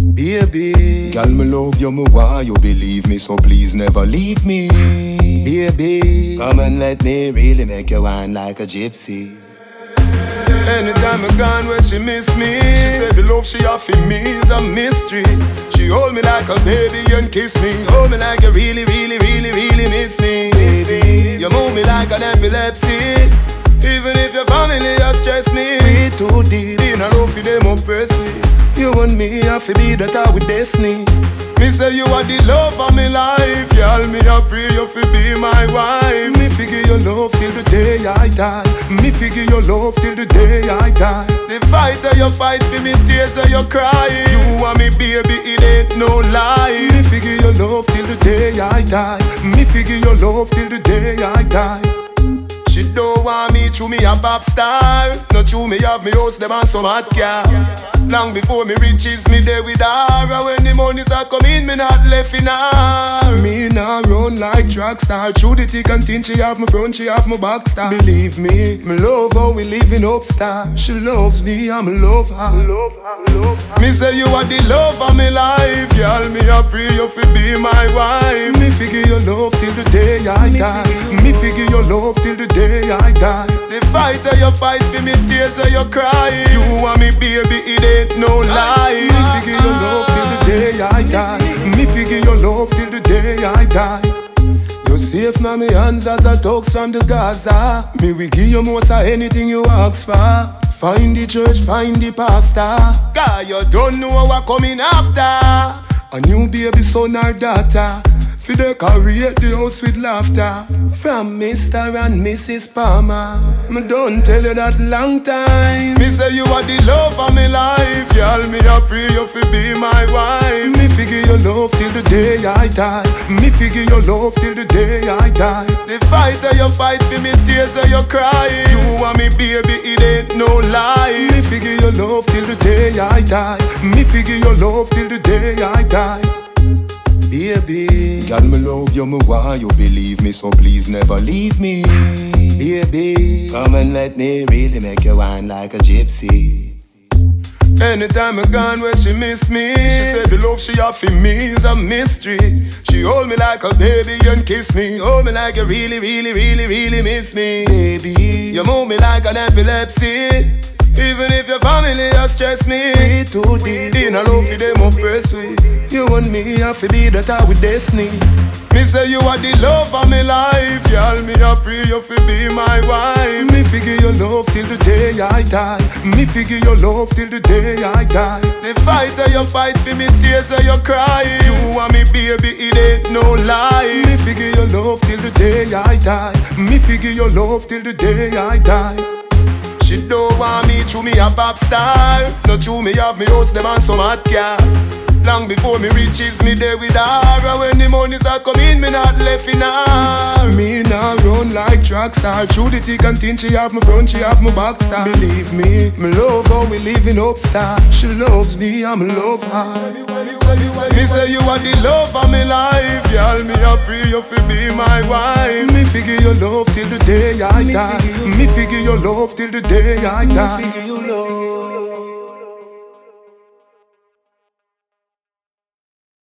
Baby, girl, me love you, me want you believe me, so please never leave me. Baby, come and let me really make you wine like a gypsy. Anytime I gone where she miss me, she said the love she offer me is a mystery. She hold me like a baby and kiss me, hold me like you really, really, really, really miss me. Baby, you move me like an epilepsy. Even if your family has stressed me, we too deep in a love for them oppress me. You and me have to be that I with destiny. Me say you are the love of my life, y'all. Me I pray you fi be my wife. Me figure your love till the day I die. Me figure your love till the day I die. The fighter you fight for me, tears or you cry. You and me baby, it ain't no lie. Me figure your love till the day I die. Me figure your love till the day I die. She don't want me through me a pop star. Not through me have me house them and some hot car. Long before me riches me there with her. And when the money start come in, me not left in her. Me nah run like track star. Through the thick and thin, she have my front, she have my back star. Believe me love how we living up star. She loves me, I'm love her. Me say you are the love of my life, y'all. Me I pray you fi be my wife. Me figure your love till the day I die. Me figure your love till the day I die. The fighter you fight for me, tears or you cry. You and me baby, it ain't no lie. Me figure your love till the day I die. Me figure your love till the day I die. You're safe now, me hands as a talks from the Gaza. Me we give you most of anything you ask for. Find the church, find the pastor. God, you don't know what coming after. A new baby son or daughter. Fi decorate the house with laughter. From Mr. and Mrs. Palmer. Me don't tell you that long time. Me say you are the love of my life, y'all. Me I pray you fi be my wife. Me figure your love till the day I die. Me figure your love till the day I die. The fighter you fight for me, tears or you cry. You and me baby, it ain't no lie. Me figure your love till the day I die. Me figure your love till the day I die. Baby, girl, me love you, me want you believe me, so please never leave me. Baby, come and let me really make you wine like a gypsy. Anytime I gone where she miss me, she said the love she offer me is a mystery. She hold me like a baby and kiss me, hold me like you really, really, really, really miss me. Baby, you move me like an epilepsy. Even if your family has stressed me, we too deep in a love for them oppress we. You and me have to be that I with destiny. Me say you are the love of my life, y'all. Me I pray you fi be my wife. Me figure your love till the day I die. Me figure your love till the day I die. The fighter you fight for me, tears or you cry. You and me baby, it ain't no lie. Me figure your love till the day I die. Me figure your love till the day I die. She don't want me through me a pop star. Not through me have me house them and some hot car. Long before me riches me there with her. And when the money start come in, me not left in her. Me nah run like track star. Through the thick and thin, she have my front, she have my back star. Believe me love how we living up star. She loves me, I'm love her. Me say you are the love of my life, y'all. Me I pray you fi be my wife. Me figure your love till the day I die. Me figure your love till the day I die.